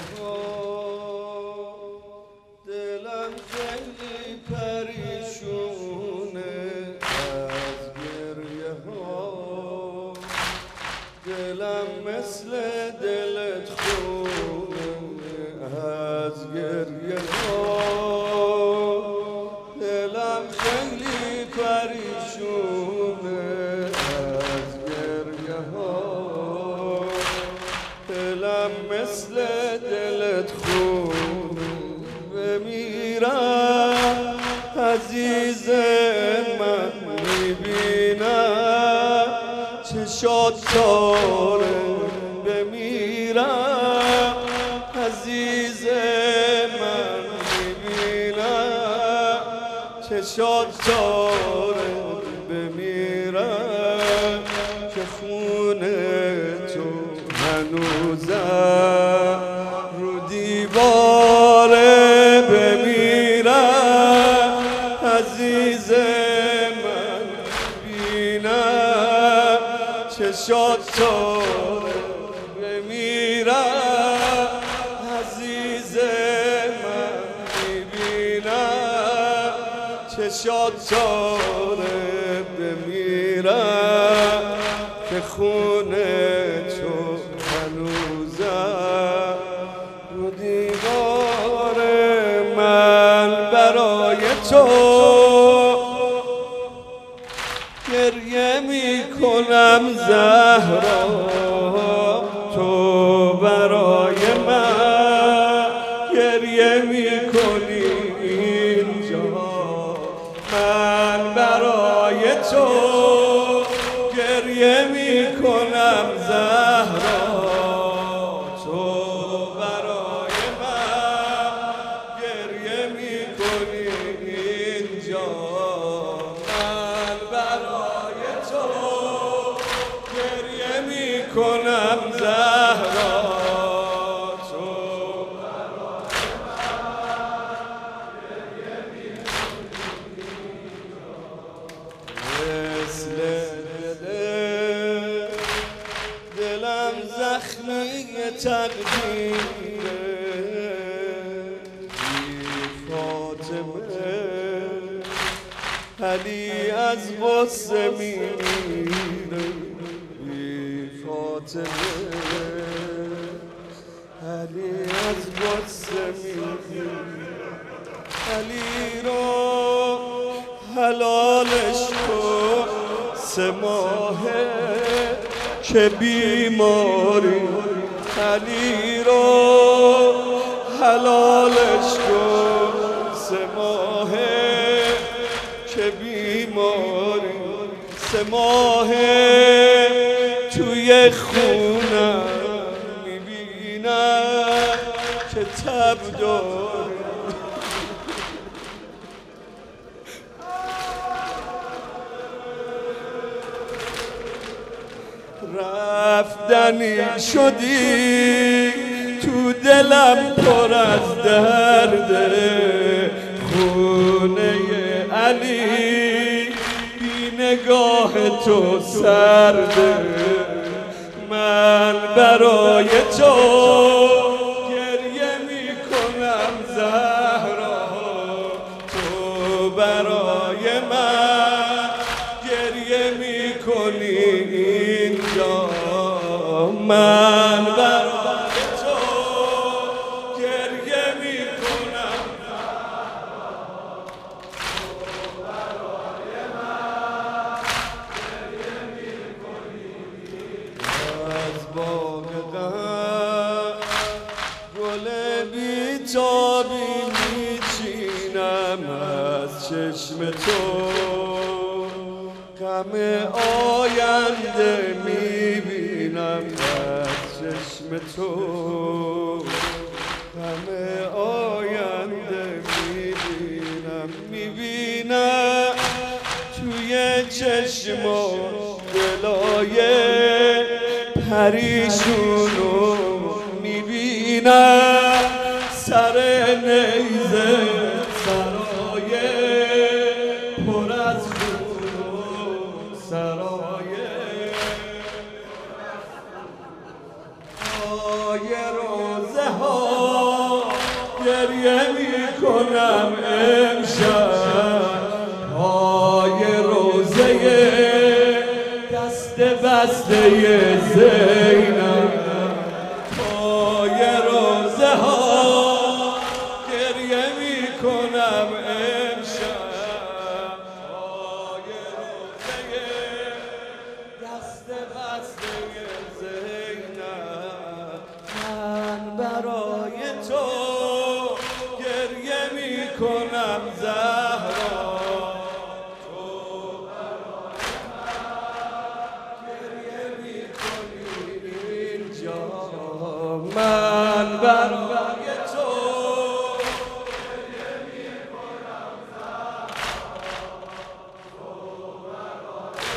دلم خیلی پریشونه از گریه ها، دلم مثل دلت خونه از گریه ها، دلم خیلی پریشونه از گریه ها، دلم مثل دلت خونه بمیرم عزیز من میبینم چشات تاره بمیرم عزیز من میبینم چشات تاره بمیرم که خونه تو هنوزم رو دیواره بمیرم عزیز من بینم چشات تاره بمیرم عزیز من میبینم چشات تاره بمیرم که خونه تو هنوزم رو دیوار من برای تو گریه میکنم زهرا، تو برای من گریه میکنی اینجا، من برای تو گریه میکنم زهرا، تو برای من گریه میکنی اینجا، من برای تو گریه میکنم زهرا، تو برای من گریه میکنی مثل دلم زخمی تقدیره بی فاطمه علی از غصه میمیره، بی فاطمه علی از غصه میمیره، علی رو حلالش کن 3 ماهه که بیماری، علی رو حلالش کن 3 ماهه که بیماری، 3 ماهه توی خونم میبینم که تب داری، رفتنی شدی تو دلم پر از درده، خونه علی بی نگاه تو سرده، من برای تو گریه میکنم زهرا، تو برای من گریه میکنی اینجا، من برای تو گریه میکنم، تو برای من گریه میکنی، از باغ غم گل بی‌تابی میچینم از چشم تو، غم آینده میبینم از چشم تو، غم آینده میبینم توی چشم و دلای پریشونو میبینم، سر نیزه سرای پر از سرای روزه ها گریه میکنم امشب پای روزه دست بسته زینب پای روزه ها گریه میکنم امشب پای روزه دست بسته زینب من برای تو گریه میکنم زهرا تو برای من گریه میکنی اینجا من برای تو گریه میکنم زهرا تو برای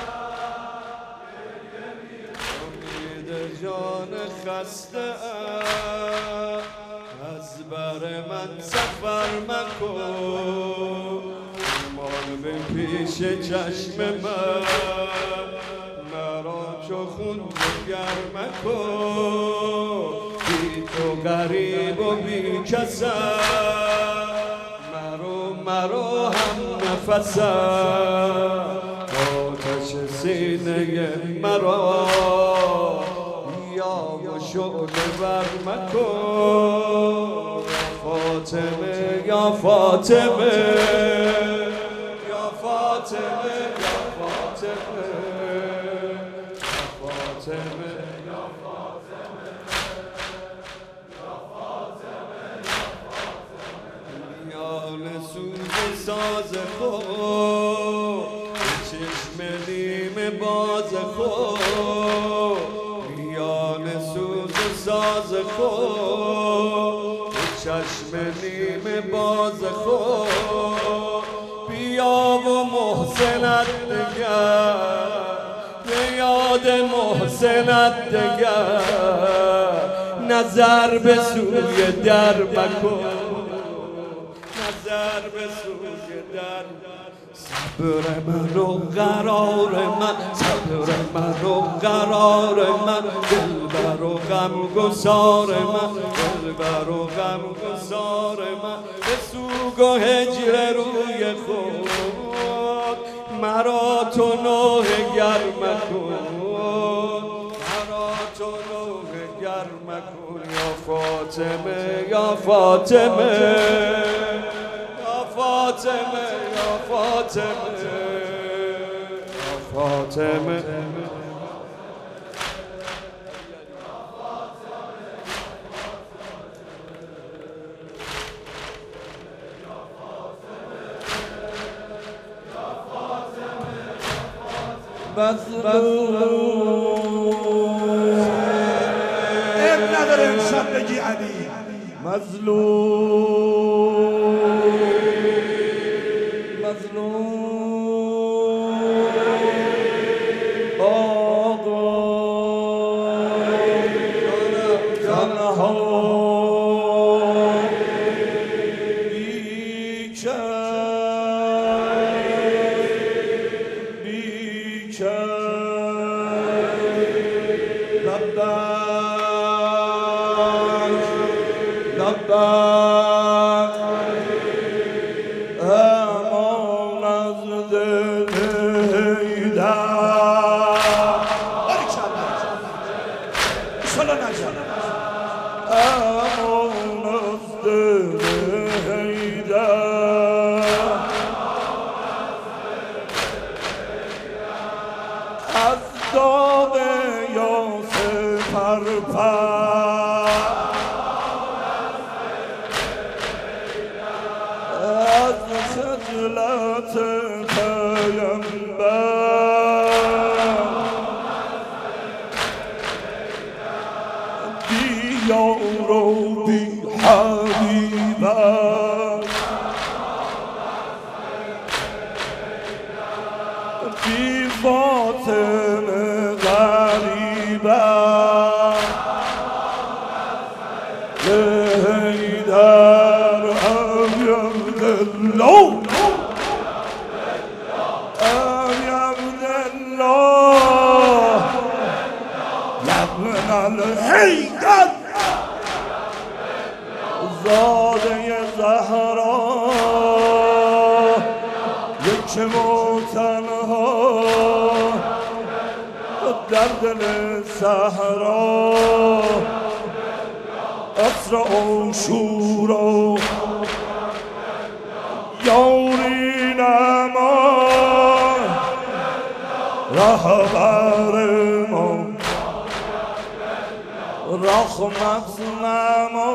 من گریه میکنی جان خسته از بر من سفر مکن مال به پیش چشم من مرا چو خون جگر مکن بی تو غریب و بی کسم مرو هم نفسم آتش سینه مرا یا و شعله بر مکن فاطمه یا فاطمه یا فاطمه یا فاطمه یا فاطمه یا فاطمه یا فاطمه میان سوز ساز خود چشم نیم باز خود میان سوز ساز خود چشم نیم باز خود بیا و محسنت دگر به یاد محسنت دگر نظر به سوی در مکن نظر به سوی در صبر من و قرار من صبر من و قرار من دلبر و غم گسار من دلبر و غم گسار من به سوگ و هجر روی خود مرا تو نوح گرم کن مرا تو نوح گرم کن یا فاطمه یا فاطمه یا فاطمه یا فاطمه یا فاطمه عیب نداره انسان بگی علی مظلوم آقا تنها امان از دل از داغ یاسر از خجلت پیمبر بی یار و بی حبیبت بی فاطمه غریبت لیدر عبدالله عبدالله لبن الحیدر زاده دل صحرا عطر عاشورا یاری نما رهبر ما رحمت نما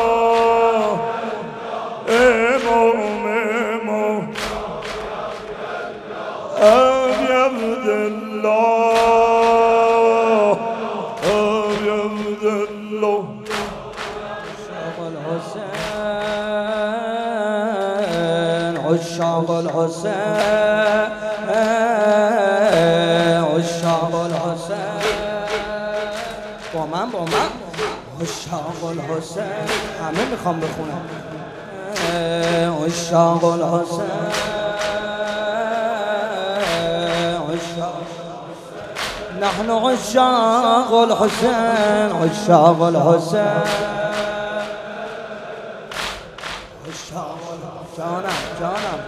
امام ما ابی عبدالله ابی عبدالله عشاق الحسين عشاق الحسين با من عشاق الحسین همه میخوام بخونم عشاق الحسین نحن عشاق الحسين عشاق الحسين جانم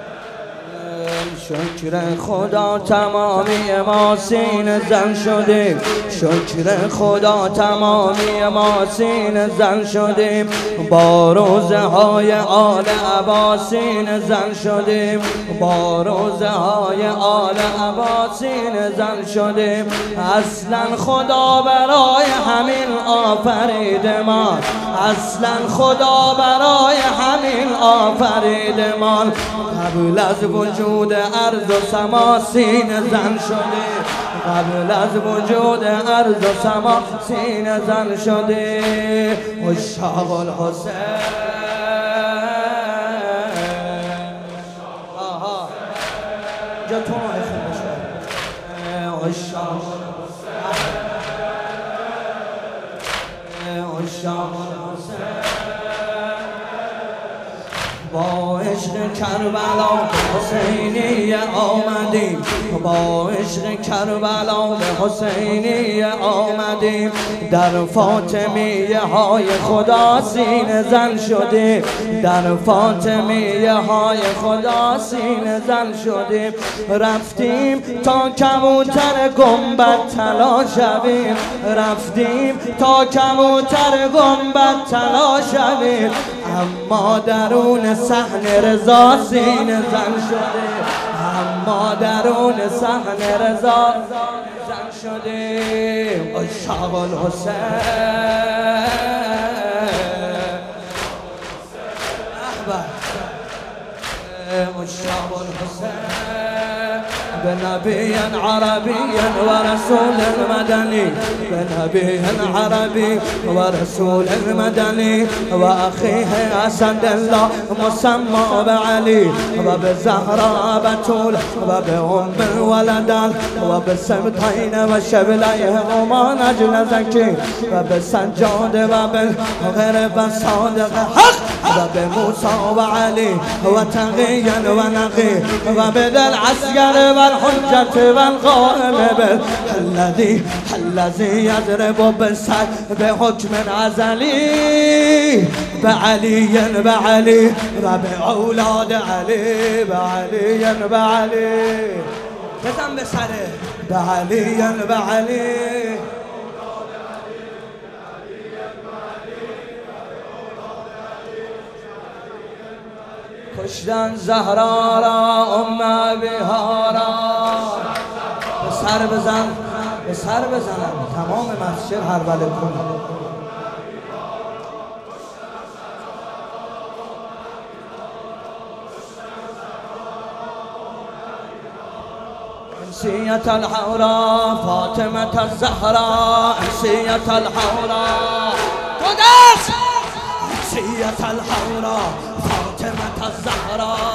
شکر خدا تمامی ما سینه زن شدیم شکر خدا تمامی ما سینه زن شدیم با روزه های آل عباس سینه زن شدیم با روزه های آل عباس سینه زن شدیم اصلا خدا برای همین آفرید ما اصلا خدا برای همین آفرید ما قبل از وجود ارض و سما سینه زن شده قبل از وجود ارض و سما سینه زن شده عشاق الحسین جاتون رو خون بشه عشاق الحسین با عشق کربلا حسینی آمدیم با عشق کربلا حسینی آمدیم در فاطمیه های خدا سینه زن شدیم در فاطمیه های خدا سینه زن شدیم رفتیم تا کبوتر گنبد طلا شویم رفتیم تا کبوتر گنبد طلا شویم اما درون صحن رضا سینه زن شده اما درون صحن رضا زن شده عشاق الحسین عشاق الحسین بنبي عربي ورسول مدني بنبي عربي ورسول مدني وأخيه أسد الله مسمى بعلي وبزهراء بتول وبأم ولدا وبسبطين وشبليه وما نجل زكي وبسجاد وبالغير بصادق حق وبموسى وعلي وتغيا ونقي وبذل عسكر والحجة والغالب الذي يضرب بالسيف بحكم أزلي بعلي وبأولاد علي بعلي بزن بسره بعلي کشتن زهرا را بهارا به سر بزنن تمام مسجد هربله کن انسية الحوراء فاطمة الزهراء انسية الحوراء قدس انسية الحوراء فاطمة الزهراء